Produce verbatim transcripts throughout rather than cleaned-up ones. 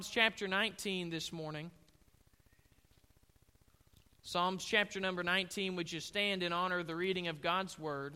Chapter nineteen this morning. Psalms chapter number nineteen, would you stand in honor of the reading of God's Word?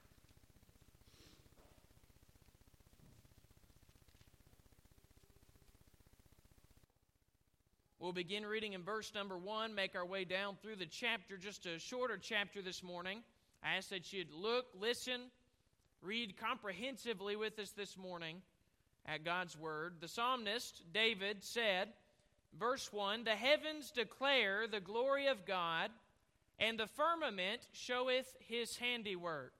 We'll begin reading in verse number one, make our way down through the chapter, just a shorter chapter this morning. I ask that you'd look, listen, read comprehensively with us this morning at God's Word. The psalmist, David, said, verse one, "The heavens declare the glory of God, and the firmament showeth his handiwork.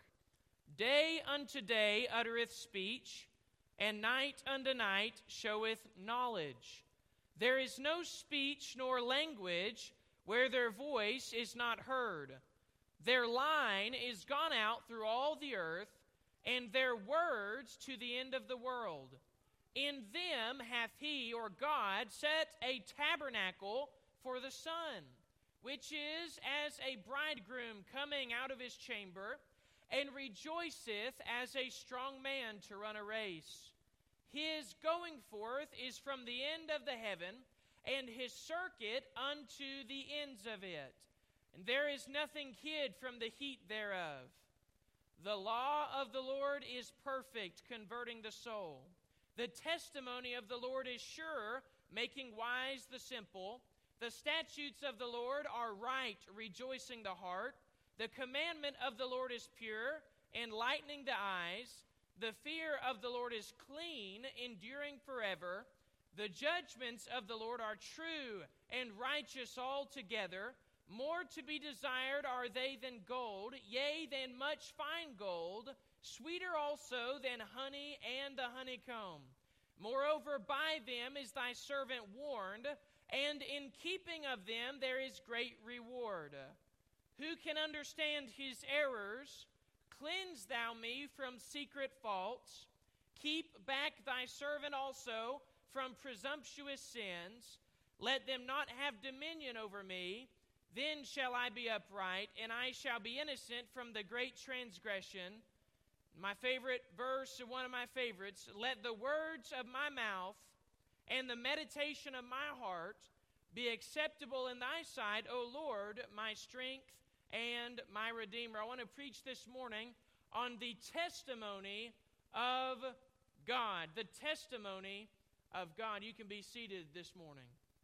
Day unto day uttereth speech, and night unto night showeth knowledge. There is no speech nor language where their voice is not heard. Their line is gone out through all the earth, and their words to the end of the world. In them hath he, or God, set a tabernacle for the sun, which is as a bridegroom coming out of his chamber, and rejoiceth as a strong man to run a race. His going forth is from the end of the heaven, and his circuit unto the ends of it. And there is nothing hid from the heat thereof. The law of the Lord is perfect, converting the soul. The testimony of the Lord is sure, making wise the simple. The statutes of the Lord are right, rejoicing the heart. The commandment of the Lord is pure, enlightening the eyes. The fear of the Lord is clean, enduring forever. The judgments of the Lord are true and righteous altogether. More to be desired are they than gold, yea, than much fine gold, sweeter also than honey and the honeycomb. Moreover, by them is thy servant warned, and in keeping of them there is great reward. Who can understand his errors? Cleanse thou me from secret faults. Keep back thy servant also from presumptuous sins. Let them not have dominion over me. Then shall I be upright, and I shall be innocent from the great transgression. My favorite verse, one of my favorites, let the words of my mouth and the meditation of my heart be acceptable in thy sight, O Lord, my strength and my Redeemer. I want to preach this morning on the testimony of God. The testimony of God. You can be seated this morning.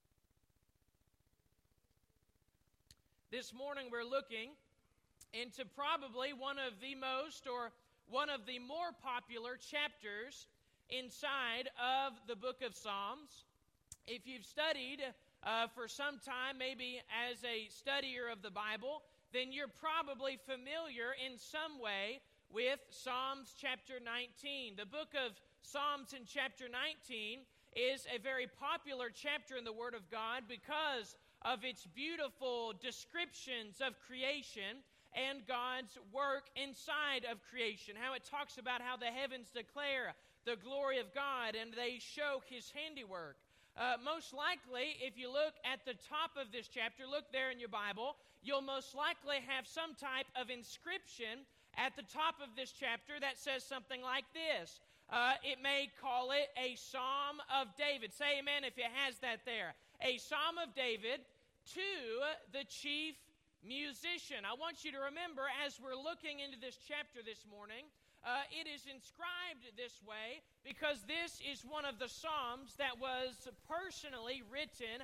This morning we're looking into probably one of the most or one of the more popular chapters inside of the book of Psalms. If you've studied uh, for some time, maybe as a studier of the Bible, then you're probably familiar in some way with Psalms chapter nineteen. The book of Psalms in chapter nineteen is a very popular chapter in the Word of God because of its beautiful descriptions of creation and God's work inside of creation. How it talks about how the heavens declare the glory of God and they show his handiwork. Uh, most likely, if you look at the top of this chapter, look there in your Bible, you'll most likely have some type of inscription at the top of this chapter that says something like this. Uh, it may call it a Psalm of David. Say amen if it has that there. A Psalm of David to the chief musician. I want you to remember as we're looking into this chapter this morning, uh, it is inscribed this way because this is one of the Psalms that was personally written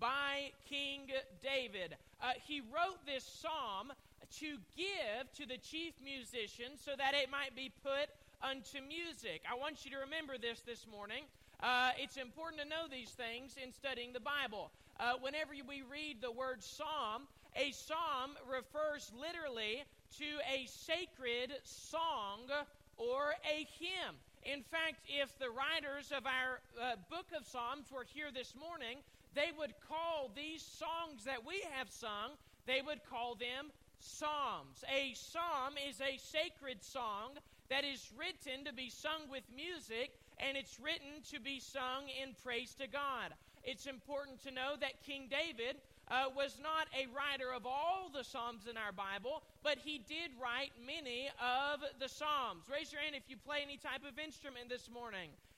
by King David. Uh, he wrote this Psalm to give to the chief musician so that it might be put unto music. I want you to remember this this morning. Uh, it's important to know these things in studying the Bible. Uh, whenever we read the word psalm, a psalm refers literally to a sacred song or a hymn. In fact, if the writers of our uh, book of Psalms were here this morning, they would call these songs that we have sung, they would call them psalms. A psalm is a sacred song that is written to be sung with music, and it's written to be sung in praise to God. It's important to know that King David uh, was not a writer of all the Psalms in our Bible, but he did write many of the Psalms. Raise your hand if you play any type of instrument this morning.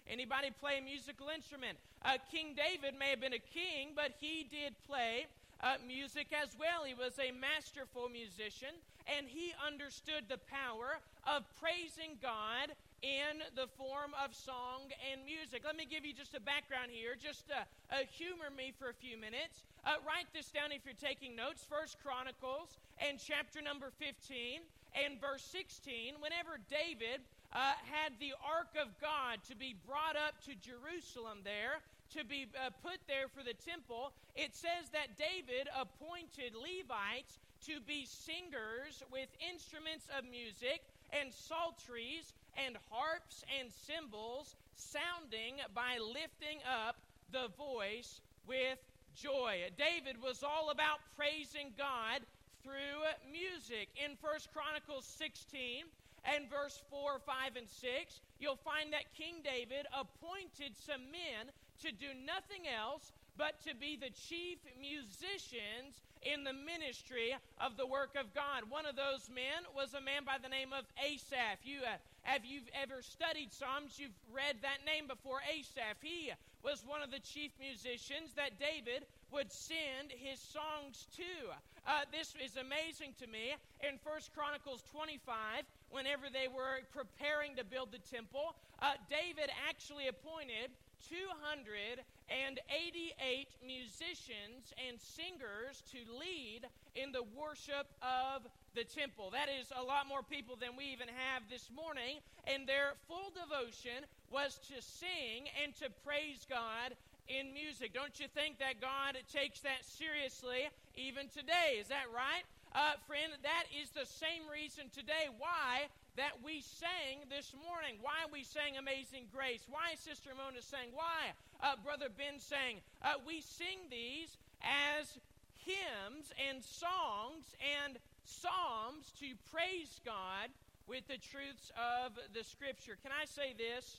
Anybody play a musical instrument? Uh, King David may have been a king, but he did play uh, music as well. He was a masterful musician, and he understood the power of praising God in the form of song and music. Let me give you just a background here. Just uh, uh, humor me for a few minutes. Uh, write this down if you're taking notes. First Chronicles and chapter number fifteen and verse sixteen. Whenever David uh, had the ark of God to be brought up to Jerusalem there, to be uh, put there for the temple, it says that David appointed Levites to be singers with instruments of music and psalteries and harps and cymbals, sounding by lifting up the voice with joy. David was all about praising God through music. In First Chronicles sixteen and verse four, five, and six, you'll find that King David appointed some men to do nothing else but to be the chief musicians in the ministry of the work of God. One of those men was a man by the name of Asaph. You, uh, have you ever studied Psalms, you've read that name before, Asaph. He was one of the chief musicians that David would send his songs to. Uh, this is amazing to me. In First Chronicles twenty-five, whenever they were preparing to build the temple, uh, David actually appointed two hundred eighty-eight musicians and singers to lead in the worship of the temple. That is a lot more people than we even have this morning, and their full devotion was to sing and to praise God in music. Don't you think that God takes that seriously even today? Is that right? Uh, friend, that is the same reason today why that we sang this morning, why we sang Amazing Grace, why Sister Mona sang, why uh, Brother Ben sang. Uh, we sing these as hymns and songs and psalms to praise God with the truths of the Scripture. Can I say this?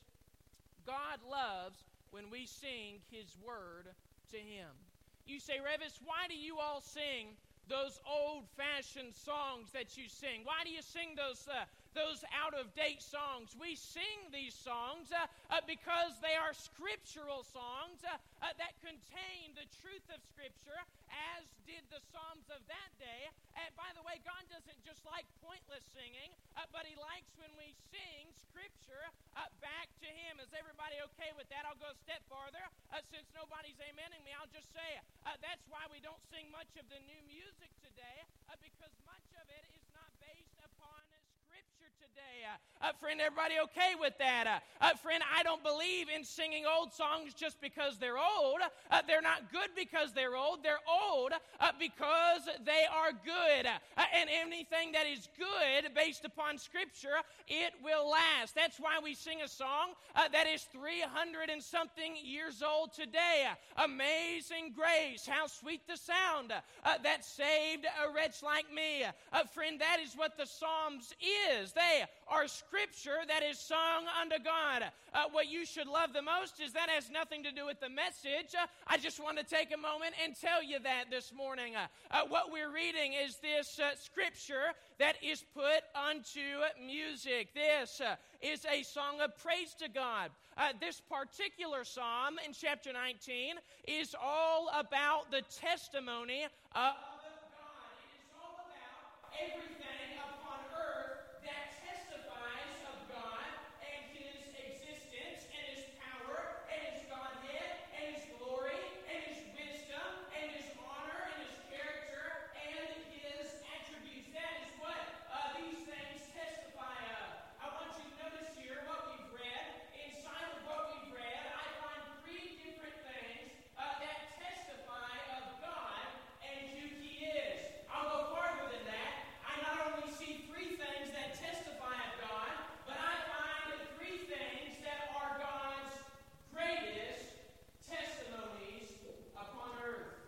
God loves when we sing His Word to Him. You say, Revis, why do you all sing those old-fashioned songs that you sing? Why do you sing those uh, those out-of-date songs? We sing these songs uh, uh, because they are scriptural songs uh, uh, that contain the truth of Scripture, as did the Psalms of that day. And by the way, God doesn't just like pointless singing, uh, but He likes when we sing Scripture uh, back to Him. Is everybody okay with that? I'll go a step farther. Uh, since nobody's amening me, I'll just say uh, that's why we don't sing much of the new music today, uh, because much of it is not based upon Scripture today. Uh, uh, friend, everybody okay with that? Uh, uh, friend, I don't believe in singing old songs just because they're old. Uh, they're not good because they're old. They're old uh, because they are good. Uh, and anything that is good based upon Scripture, it will last. That's why we sing a song uh, that is three hundred and something years old today. Uh, Amazing Grace, how sweet the sound uh, that saved a wretch like me. Uh, friend, that is what the Psalms is. They are Scripture that is sung unto God. Uh, what you should love the most is that has nothing to do with the message. Uh, I just want to take a moment and tell you that this morning. Uh, uh, what we're reading is this uh, Scripture that is put unto music. This uh, is a song of praise to God. Uh, this particular psalm in chapter nineteen is all about the testimony of God. It is all about everything upon earth that testifies of God and His existence and His power and His Godhead and His glory and His wisdom and His honor and His character and His attributes. That is what uh, these things testify of. I want you to notice here what we've read. Inside of what we've read, I find three different things uh, that testify of God and who He is. I'll go farther than that. I not only see three things that testify of God, but I find three things that are God's greatest testimonies upon earth.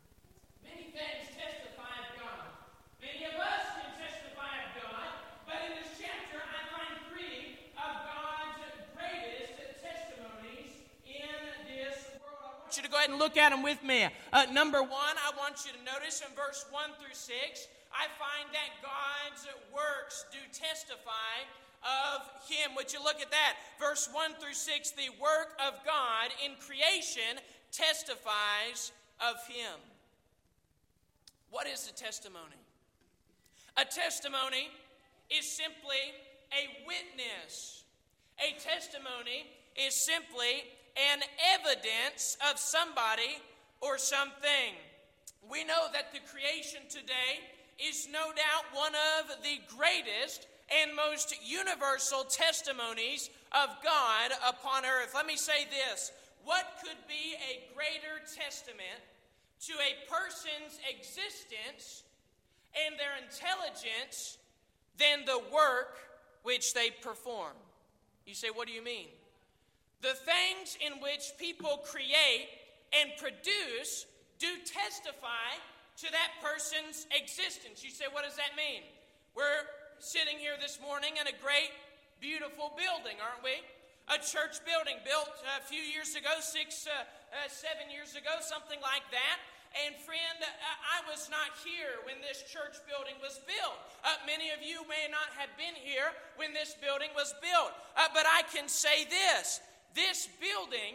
Many things testify of God. Many of us can testify of God, but in this chapter I find three of God's greatest testimonies in this world. I want you to go ahead and look at them with me. Uh, number one, I want you to notice in verse one through six, I find that God's works do testify of Him. Would you look at that? Verse one through six, the work of God in creation testifies of Him. What is a testimony? A testimony is simply a witness. A testimony is simply an evidence of somebody or something. We know that the creation today is no doubt one of the greatest and most universal testimonies of God upon earth. Let me say this. What could be a greater testament to a person's existence and their intelligence than the work which they perform? You say, what do you mean? The things in which people create and produce do testify to that person's existence. You say, what does that mean? We're sitting here this morning in a great, beautiful building, aren't we? A church building built a few years ago, six, uh, uh, seven years ago, something like that. And friend, uh, I was not here when this church building was built. Uh, many of you may not have been here when this building was built. Uh, but I can say this. This building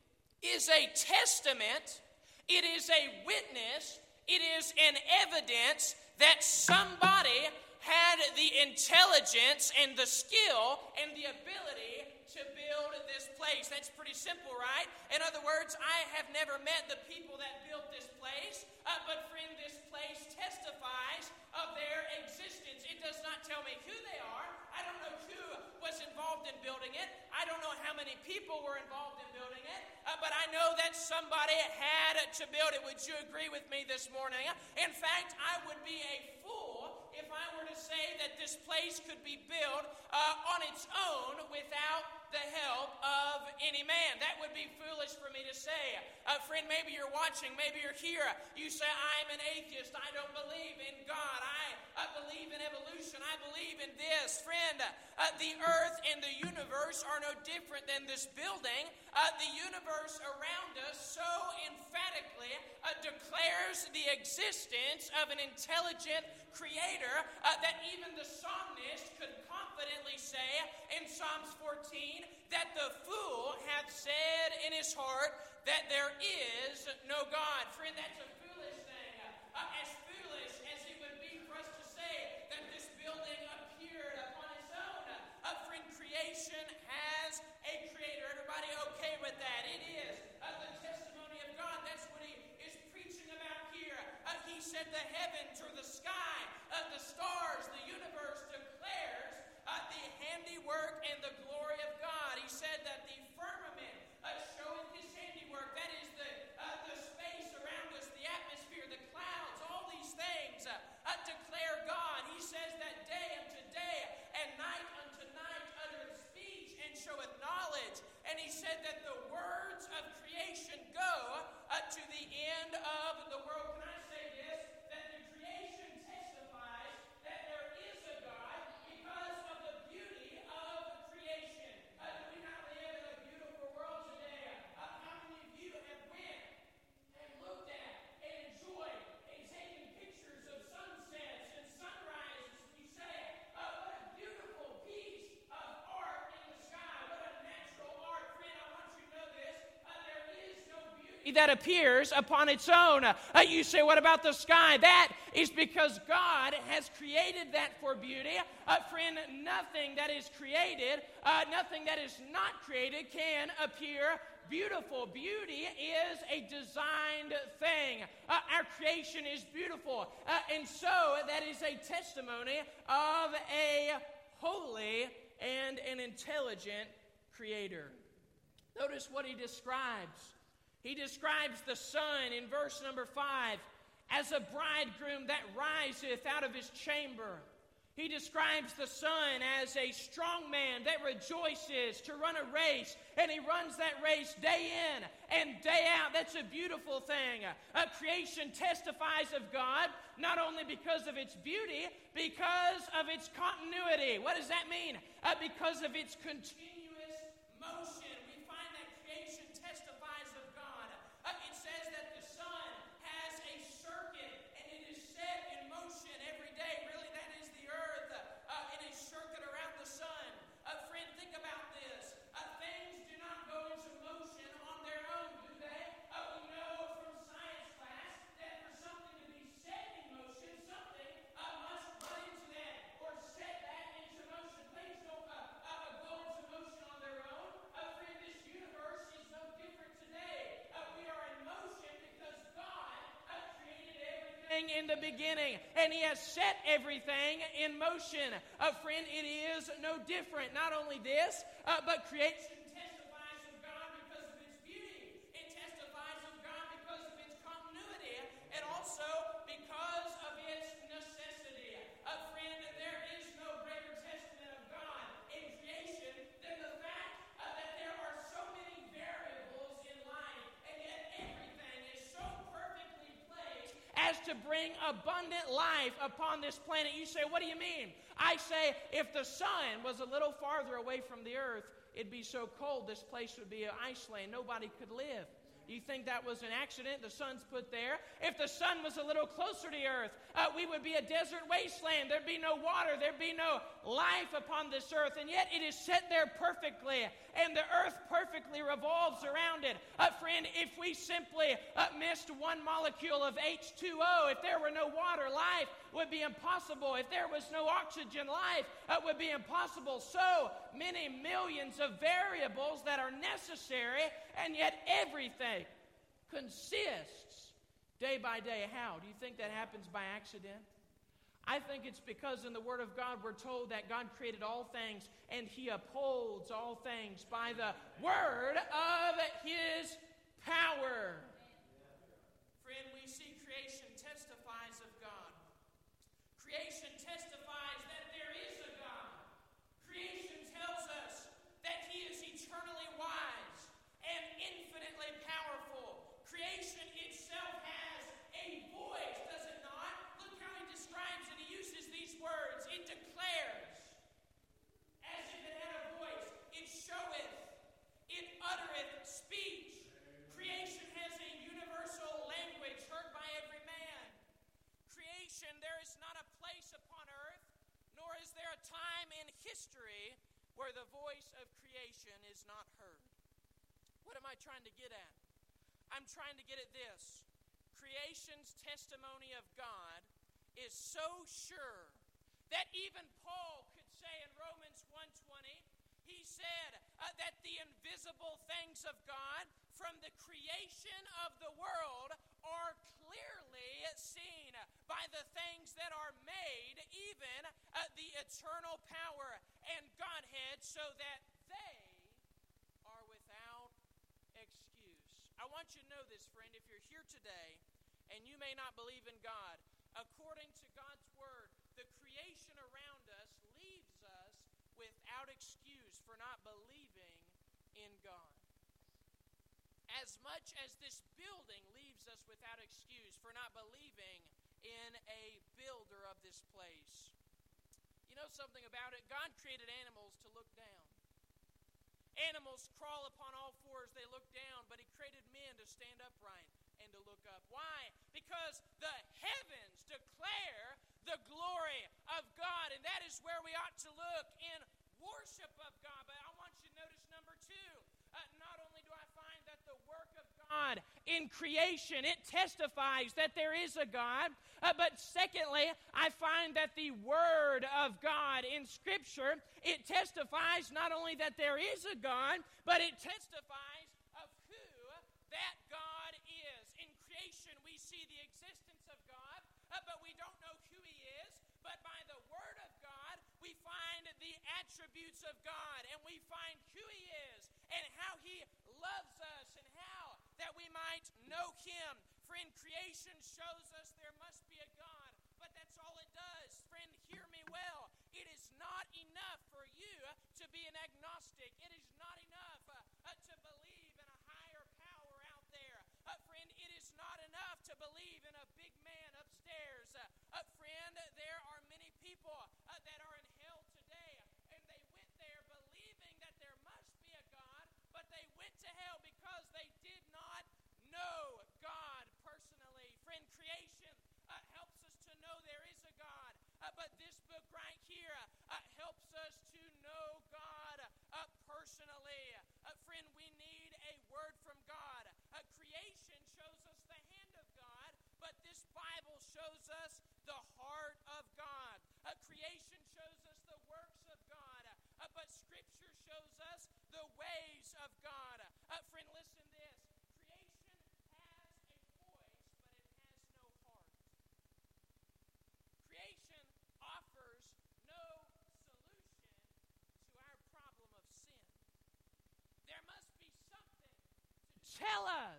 is a testament. It is a witness. It is an evidence that somebody had the intelligence and the skill and the ability to build this place. That's pretty simple, right? In other words, I have never met the people that built this place, uh, but friend, this place testifies of their existence. It does not tell me who they are. I don't know who was involved in building it. I don't know how many people were involved in building it, uh, but I know that somebody had to build it. Would you agree with me this morning? In fact, I would be a fool if I were to say that this place could be built uh, on its own without the help of any man. That would be foolish for me to say. Uh, friend, maybe you're watching, maybe you're here. You say, I'm an atheist. I don't believe in God. I uh, believe in evolution. I believe in this. Friend, uh, the earth and the universe are no different than this building. Uh, the universe around us so emphatically uh, declares the existence of an intelligent creator uh, that even the psalmist could confidently say in Psalms fourteen that the fool hath said in his heart that there is no God. Friend, that's a foolish thing. Uh, as foolish as it would be for us to say that this building appeared upon its own. Uh, friend, creation has a creator. Everybody okay with that? It is uh, the testimony of God. That's what he is preaching about here. Uh, he said the heavens or the sky, uh, the stars, the universe declares uh, the handiwork and the glory of God. He said that the firmament uh, showeth his handiwork. That is the, uh, the space around us, the atmosphere, the clouds, all these things uh, uh, declare God. He says that day unto day and night unto night uttereth speech and showeth knowledge. And he said that the words of creation go uh, to the end of the world. Can I say this? That the creation testifies that there is a God because of the beauty of creation. Uh, do we not live in a beautiful world today? Uh, how many of you have went and looked at and enjoyed and taken pictures of sunsets and sunrises? You say, uh, what a beautiful piece of art in the sky. What a natural art. Friend, I want you to know this. Uh, there is no beauty that appears upon its own. Uh, you say, what about the sky? That is because God has created that for beauty. Uh, friend, nothing that is created, uh, nothing that is not created can appear beautiful. Beauty is a designed thing. Uh, our creation is beautiful. Uh, and so that is a testimony of a holy and an intelligent creator. Notice what he describes. He describes the sun in verse number five as a bridegroom that riseth out of his chamber. He describes the sun as a strong man that rejoices to run a race, and he runs that race day in and day out. That's a beautiful thing. Uh, creation testifies of God, not only because of its beauty, because of its continuity. What does that mean? Uh, because of its continuous motion. We find that creation testifies of God. Uh, it says that the sun has a circuit, and it is set in motion every day. Really, that is the earth uh, in a circuit around the sun. everything in the beginning, and He has set everything in motion. Uh, friend, it is no different. Not only this, uh, but creation testifies of God because of its beauty. It testifies of God because of its continuity, and also because of its necessity. Uh, friend, there is no greater testament of God in creation than the fact uh, that there are so many variables in life, and yet everything is so perfectly placed as to bring abundant life upon this planet. You say, what do you mean? I say, if the sun was a little farther away from the earth, it'd be so cold this place would be an iceland. Nobody could live. You think that was an accident? The sun's put there. If the sun was a little closer to the earth, uh, we would be a desert wasteland. There'd be no water. There'd be no life upon this earth. And yet it is set there perfectly, and the earth perfectly revolves around it. Uh, friend, if we simply uh, missed one molecule of H two O, if there were no water, life would be impossible. If there was no oxygen, life uh, would be impossible. So many millions of variables that are necessary, and yet everything consists day by day. How? Do you think that happens by accident? I think it's because in the Word of God we're told that God created all things and He upholds all things by the word of His power. Friend, we see creation testifies of God. Creation testifies that there is a God. Creation tells us that He is eternally wise and infinitely powerful. Creation itself has a voice, does it not? Look how He describes it. He uses these words. It declares as if it had a voice. It showeth. It uttereth speech. Creation has a universal language heard by every man. Creation, there is not a place upon earth, nor is there a time in history where the voice of creation is not heard. What am I trying to get at? I'm trying to get at this. Creation's testimony of God is so sure that even Paul could say in Romans one twenty, he said uh, that the invisible things of God from the creation of the world are clearly seen by the things that are made, even uh, the eternal power and Godhead, so that they are without excuse. I want you to know this, friend. If you're here today and you may not believe in God, according to God's Word, the creation around us leaves us without excuse for not believing in God. As much as this building leaves us without excuse for not believing in a builder of this place. You know something about it? God created animals to look down. Animals crawl upon all fours, they look down, but He created men to stand upright and to look up. Why? Because the heavens declare the glory of God, and that is where we ought to look in worship of God. But I want you to notice number two. Uh, not only do I find that the work of God in creation, it testifies that there is a God, uh, but secondly, I find that the Word of God in Scripture, it testifies not only that there is a God, but it testifies of who that God is. In creation, we see the existence of God, uh, but we don't know who He is. But by the Word of God, we find the attributes of God, and we find who He is, and how He loves us, and how that we might know Him. Friend, creation shows us there must be a God, but that's all it does. Friend, hear me well. It is not enough for you to be an agnostic. It is not enough uh, uh, to believe in a higher power out there. Uh, friend, it is not enough to believe in a big man upstairs. Uh, uh, friend, there are many people uh, that are in hell today, and they went there believing that there must be a God, but they went to hell because they did not know God personally. Friend, creation uh, helps us to know there is a God, uh, but this book right here uh, helps us to know God uh, personally. Uh, friend, we need a word from God. Uh, creation shows us the hand of God, but this Bible shows us the heart of God. Uh, creation shows us the works of God, uh, but Scripture shows us the ways of God. Uh, friend, listen to this. Creation has a voice, but it has no heart. tell us.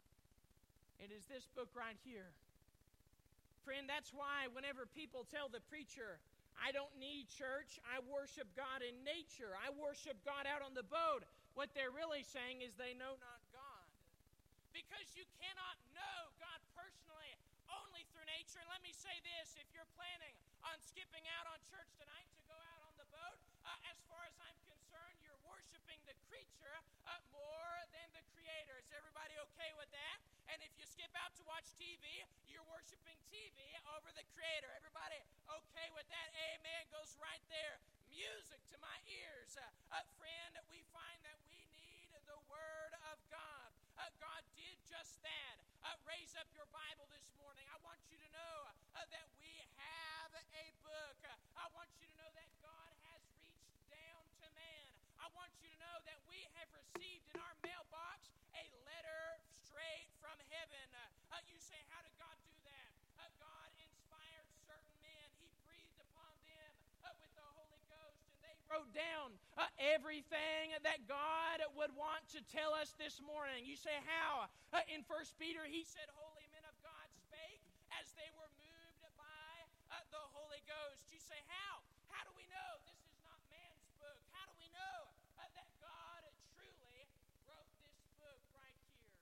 It is this book right here. Friend, that's why whenever people tell the preacher, I don't need church, I worship God in nature, I worship God out on the boat, what they're really saying is they know not God. Because you cannot know God personally only through nature. And let me say this, if you're planning on skipping out on church tonight to go out on the boat, uh, as far as I'm concerned, you're worshiping the creature uh, more than the Creator. Is everybody okay with that? And if you skip out to watch T V, you're worshiping T V over the Creator. Everybody okay with that? Amen. Goes right there. Music to my ears. Uh, uh, friend, we find that we need the Word of God. Uh, God did just that. Uh, raise up your Bible this morning. I want you to know uh, that we have a book. Uh, I want you to know that God has reached down to man. I want you to know that we have received in our mailbox a letter straight from heaven. Uh, uh, you say, how did God do that? Uh, God inspired certain men. He breathed upon them uh, with the Holy Ghost, and they wrote down uh, everything that God would want to tell us this morning. You say, how? Uh, in First Peter, he said, holy men of God spake as they were moved by uh, the Holy Ghost. You say, how? How do we know this is not man's book? How do we know uh, that God truly wrote this book right here?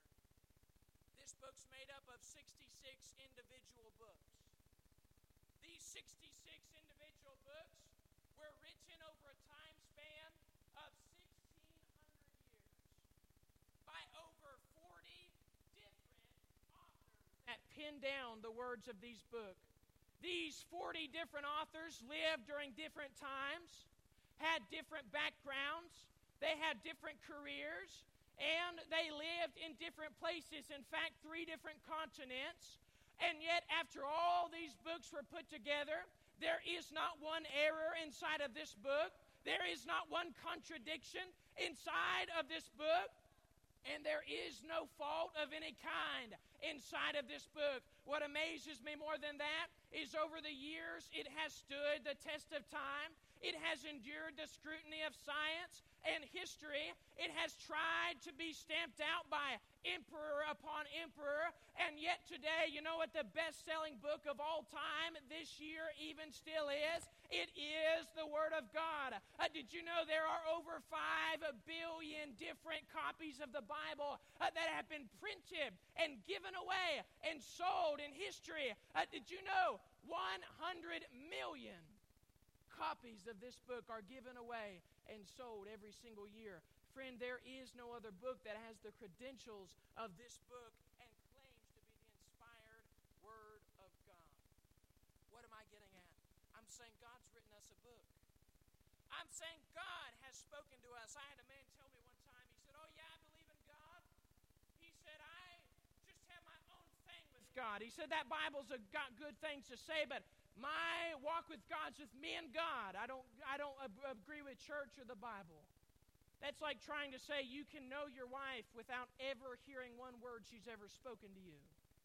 This book's made up of sixty-six individual books. These sixty-six individual books were written over a time span of sixteen hundred years by over forty different authors that penned down the words of these books. These forty different authors lived during different times, had different backgrounds, they had different careers, and they lived in different places. In fact, three different continents. And yet, after all these books were put together, there is not one error inside of this book. There is not one contradiction inside of this book. And there is no fault of any kind inside of this book. What amazes me more than that is over the years, it has stood the test of time. It has endured the scrutiny of science and history. It has tried to be stamped out by emperor upon emperor. And yet today, you know what the best-selling book of all time this year even still is? It is the Word of God. Uh, did you know there are over five billion different copies of the Bible uh, that have been printed and given away and sold in history? Uh, did you know one hundred million copies of this book are given away and sold every single year? Friend, there is no other book that has the credentials of this book and claims to be the inspired Word of God. What am I getting at? I'm saying God's written us a book. I'm saying God has spoken to us. I had a man tell me one time, he said, oh yeah, I believe in God. He said, I just have my own thing with God. He said, that Bible's a, got good things to say, but my walk with God's with me and God. I don't, I don't ab- agree with church or the Bible. That's like trying to say you can know your wife without ever hearing one word she's ever spoken to you.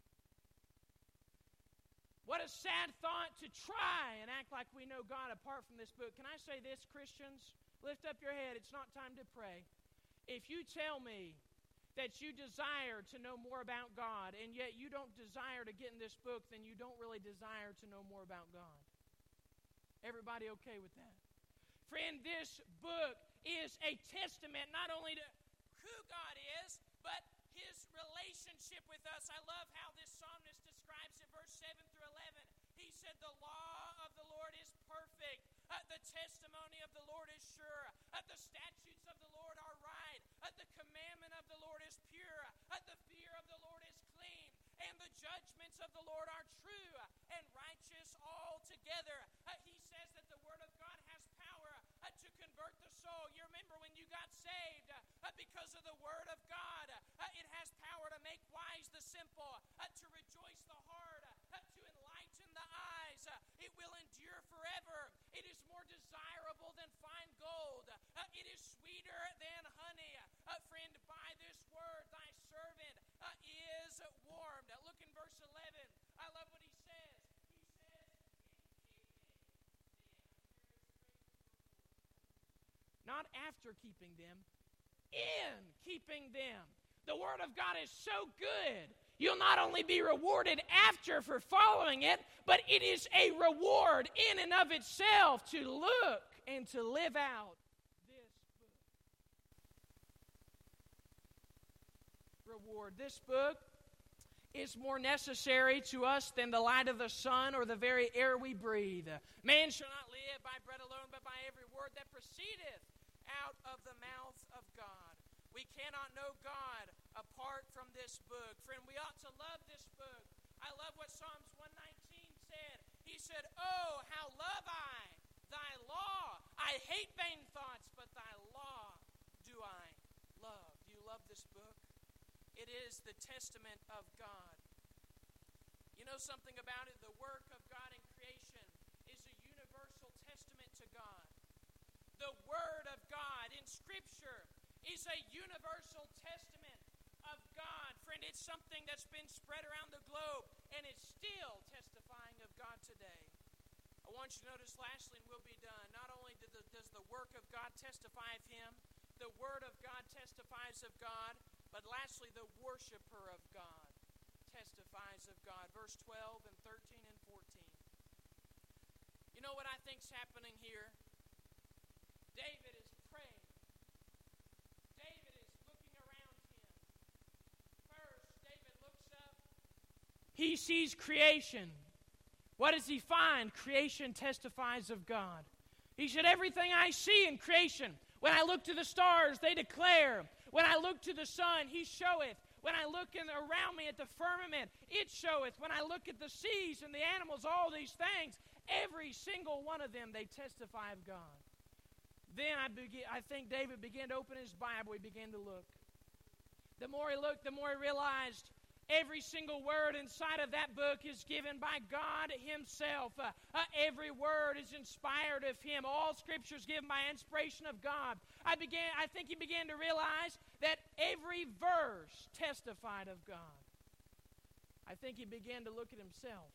What a sad thought to try and act like we know God apart from this book. Can I say this, Christians? Lift up your head. It's not time to pray. If you tell me that you desire to know more about God, and yet you don't desire to get in this book, then you don't really desire to know more about God. Everybody okay with that? Friend, this book is a testament not only to who God is, but His relationship with us. I love how this psalmist describes it, verse seven through eleven. He said, the law of the Lord is perfect. Uh, the testimony of the Lord is sure. Uh, the statutes of the Lord are right. Uh, the commandment of the Lord is pure. Uh, the fear of the Lord is clean. And the judgments of the Lord are true and righteous altogether. Uh, he says that the Word of God has power uh, to convert the soul. You remember when you got saved uh, because of the Word of God. Uh, it has power to make wise the simple, uh, to rejoice the heart, uh, to enlighten the eyes. Uh, it will endure forever. It is more desirable than fine gold. Uh, it is sweeter than honey. Uh, friend, by this word thy servant uh, is warmed. Uh, look in verse eleven. I love what he says. He says, not after keeping them, in keeping them. The Word of God is so good. You'll not only be rewarded after for following it, but it is a reward in and of itself to look and to live out this book. Reward. This book is more necessary to us than the light of the sun or the very air we breathe. Man shall not live by bread alone, but by every word that proceedeth out of the mouth of God. We cannot know God apart from this book. Friend, we ought to love this book. I love what Psalms one nineteen said. He said, "Oh, how love I thy law. I hate vain thoughts, but thy law do I love." Do you love this book? It is the testament of God. You know something about it? The work of God in creation is a universal testament to God. The Word of God in Scripture is a universal testament of God. Friend, it's something that's been spread around the globe, and it's still testifying of God today. I want you to notice lastly, and we'll be done, not only does the, does the work of God testify of Him, the Word of God testifies of God, but lastly, the worshiper of God testifies of God. Verse twelve and thirteen and fourteen. You know what I think's happening here? David is praying. David is looking around him. First, David looks up. He sees creation. What does he find? Creation testifies of God. He said, everything I see in creation, when I look to the stars, they declare. When I look to the sun, He showeth. When I look in, around me at the firmament, it showeth. When I look at the seas and the animals, all these things, every single one of them, they testify of God. Then I, begin, I think David began to open his Bible. He began to look. The more he looked, the more he realized every single word inside of that book is given by God Himself. Uh, uh, every word is inspired of Him. All Scripture is given by inspiration of God. I began. I think he began to realize that every verse testified of God. I think he began to look at himself.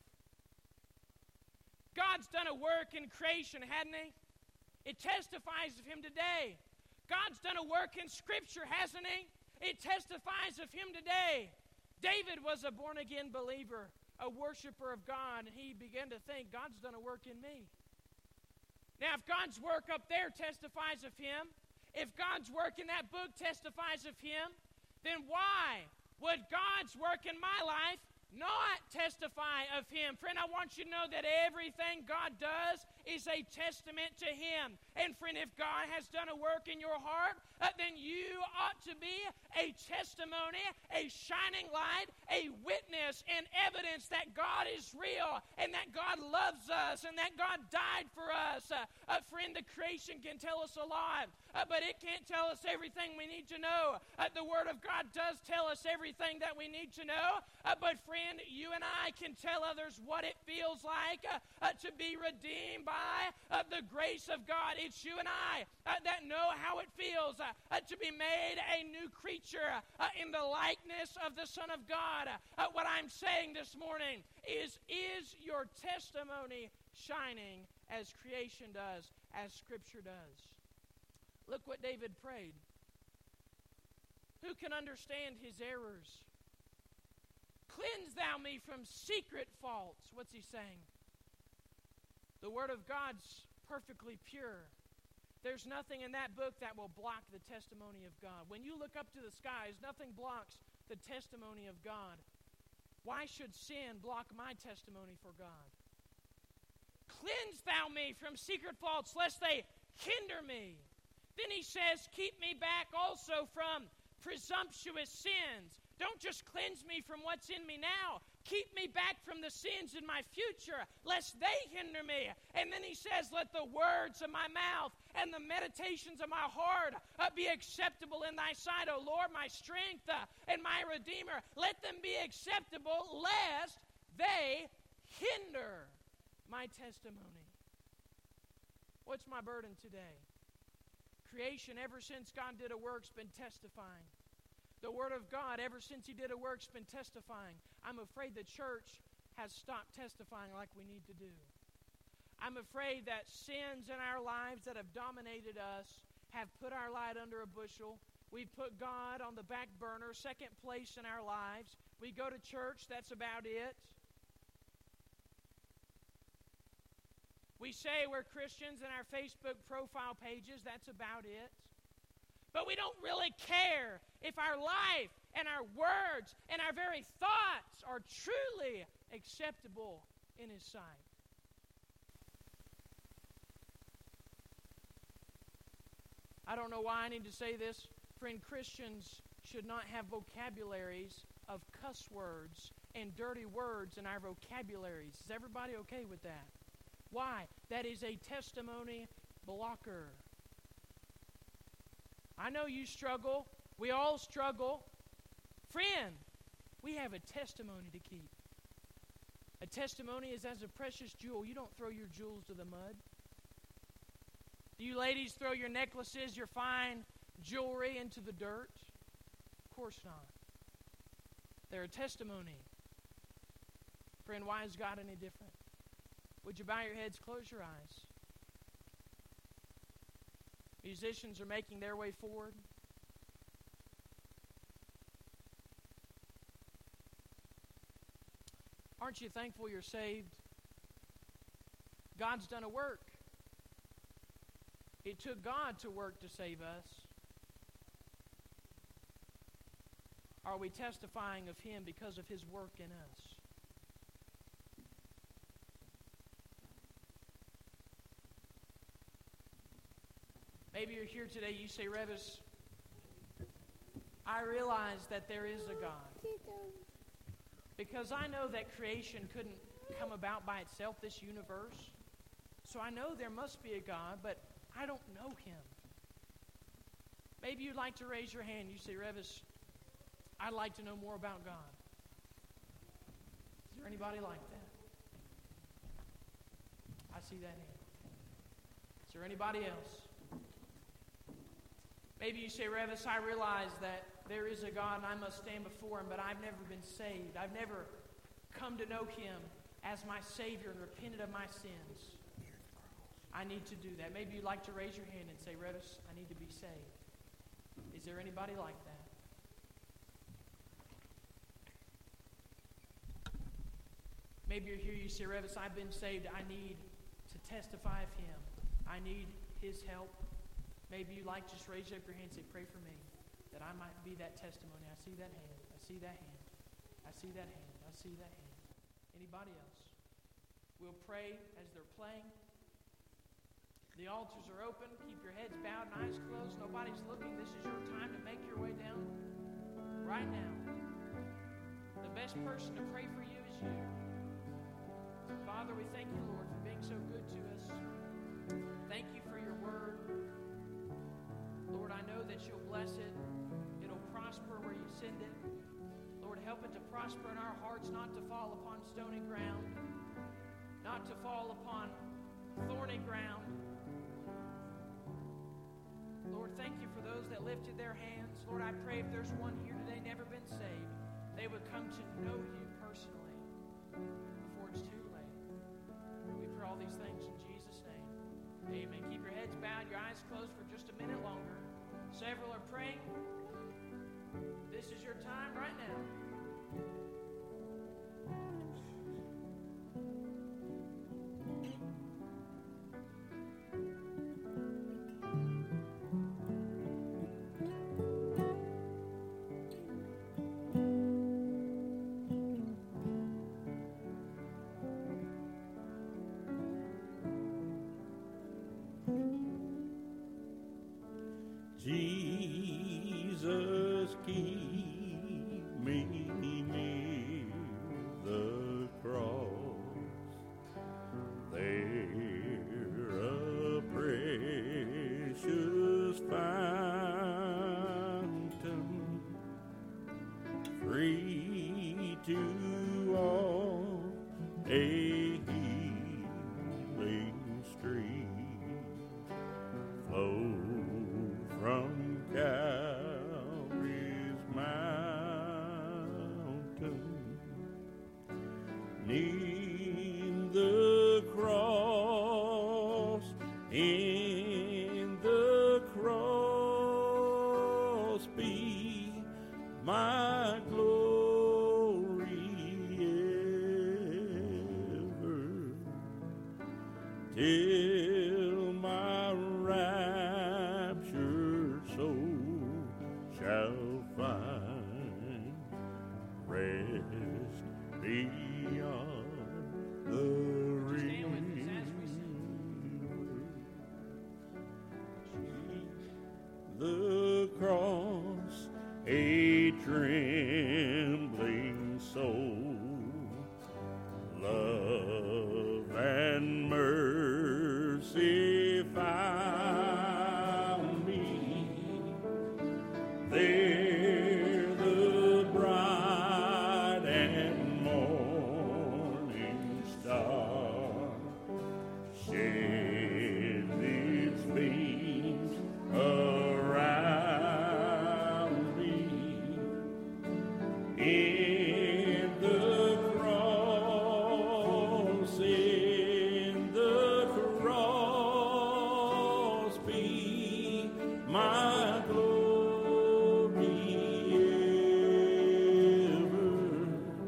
God's done a work in creation, hadn't He? It testifies of Him today. God's done a work in Scripture, hasn't He? It testifies of Him today. David was a born-again believer, a worshiper of God, and he began to think, God's done a work in me. Now, if God's work up there testifies of Him, if God's work in that book testifies of Him, then why would God's work in my life not testify of Him? Friend, I want you to know that everything God does is a testament to Him. And friend, if God has done a work in your heart, uh, then you ought to be a testimony, a shining light, a witness and evidence that God is real and that God loves us and that God died for us. Uh, uh, friend, the creation can tell us a lot, uh, but it can't tell us everything we need to know. Uh, the Word of God does tell us everything that we need to know, uh, but friend, you and I can tell others what it feels like uh, uh, to be redeemed by uh, the grace of God. It's you and I uh, that know how it feels uh, uh, to be made a new creature uh, in the likeness of the Son of God. Uh, what I'm saying this morning is, is your testimony shining as creation does, as Scripture does? Look what David prayed. Who can understand his errors? Cleanse thou me from secret faults. What's he saying? The Word of God's perfectly pure. There's nothing in that book that will block the testimony of God. When you look up to the skies, nothing blocks the testimony of God. Why should sin block my testimony for God? Cleanse thou me from secret faults, lest they hinder me. Then he says, keep me back also from presumptuous sins. Don't just cleanse me from what's in me now. Keep me back from the sins in my future, lest they hinder me. And then he says, let the words of my mouth and the meditations of my heart uh, be acceptable in thy sight, O Lord, my strength uh, and my Redeemer. Let them be acceptable, lest they hinder my testimony. What's my burden today? Creation, ever since God did a work, has been testifying. The Word of God, ever since He did a work, has been testifying. I'm afraid the church has stopped testifying like we need to do. I'm afraid that sins in our lives that have dominated us have put our light under a bushel, We've put God on the back burner, second place in our lives. We go to church, that's about it. We say we're Christians in our Facebook profile pages, that's about it. But we don't really care if our life and our words and our very thoughts are truly acceptable in His sight. I don't know why I need to say this. Friend, Christians should not have vocabularies of cuss words and dirty words in our vocabularies. Is everybody okay with that? Why? That is a testimony blocker. I know you struggle. We all struggle. Friend, we have a testimony to keep. A testimony is as a precious jewel. You don't throw your jewels to the mud. Do you ladies throw your necklaces, your fine jewelry into the dirt? Of course not. They're a testimony. Friend, why is God any different? Would you bow your heads, close your eyes? Musicians are making their way forward. Aren't you thankful you're saved? God's done a work. It took God to work to save us. Are we testifying of Him because of His work in us? Maybe you're here today, you say, Revis, I realize that there is a God. Because I know that creation couldn't come about by itself, this universe. So I know there must be a God, but I don't know Him. Maybe you'd like to raise your hand. You say, Revis, I'd like to know more about God. Is there anybody like that? I see that hand. Is there anybody else? Maybe you say, Revis, I realize that there is a God and I must stand before Him, but I've never been saved. I've never come to know Him as my Savior and repented of my sins. I need to do that. Maybe you'd like to raise your hand and say, Revis, I need to be saved. Is there anybody like that? Maybe you're here, you say, Revis, I've been saved. I need to testify of Him. I need His help. Maybe you'd like to just raise up your hand and say, pray for me, that I might be that testimony. I see that hand. I see that hand. I see that hand. I see that hand. Anybody else? We'll pray as they're playing. The altars are open. Keep your heads bowed and eyes closed. Nobody's looking. This is your time to make your way down right now. The best person to pray for you is you. Father, we thank you, Lord, for being so good to us. Thank you for your word. Lord, I know that you'll bless it. It'll prosper where you send it. Lord, help it to prosper in our hearts, not to fall upon stony ground, not to fall upon thorny ground. Lord, thank you for those that lifted their hands. Lord, I pray if there's one here today never been saved, they would come to know you personally before it's too late. We pray all these things in Jesus' name. Amen. Keep your heads bowed, your eyes closed for just a minute longer. Several are praying. This is your time right now. Jesus, keep me near the cross. There a precious fountain, free to all, a healing stream flow from Calvary's mountain. Neath the cross, in the cross till my raptured soul shall find rest beyond the river. The cross, a trembling soul, love and mercy found me. There the bright and morning star shed its beams around me. In the cross, in the cross be my glory ever,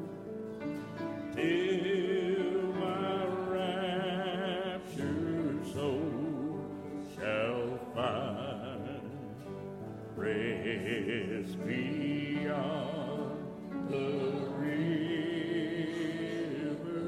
till my raptured soul shall find rest beyond the river.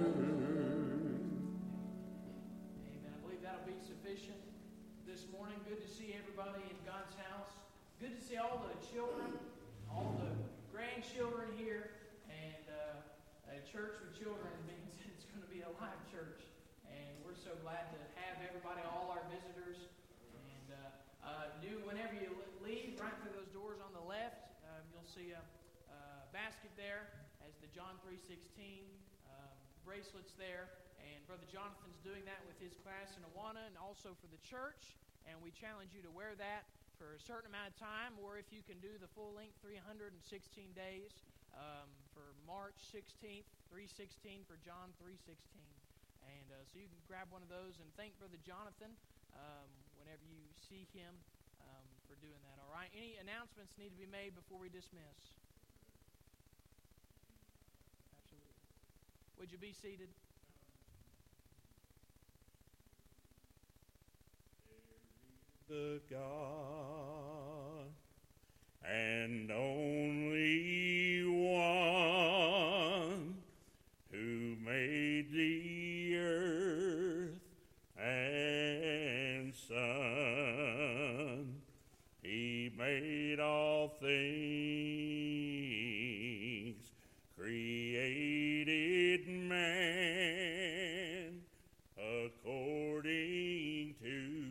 Amen. I believe that'll be sufficient this morning. Good to see everybody in God's house. Good to see all the children, all the grandchildren here, and uh, a church with children means it's going to be a live church. And we're so glad to have everybody, all our visitors. And uh, uh, do whenever you leave, right through those doors on the left, um, you'll see a, a basket there as the John three sixteen um, bracelets there. And Brother Jonathan's doing that with his class in Awana and also for the church. And we challenge you to wear that for a certain amount of time, or if you can do the full length three hundred sixteen days um, for March sixteenth, three sixteen for John three sixteen. And uh, so you can grab one of those and thank Brother Jonathan um, whenever you see him um, for doing that. All right. Any announcements need to be made before we dismiss? Absolutely. Would you be seated? The God and only one who made the earth and sun. He made all things, created man according to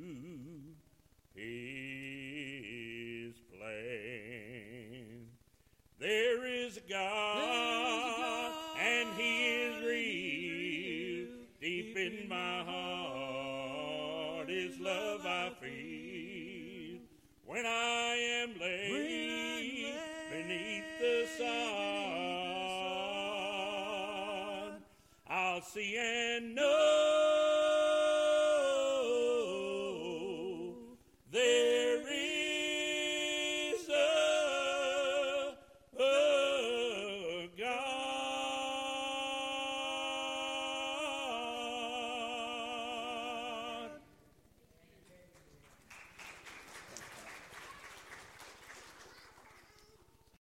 His plan. There is a God, God and He is real. Deep in my heart, His love I feel. When I am laid beneath the sun, I'll see and know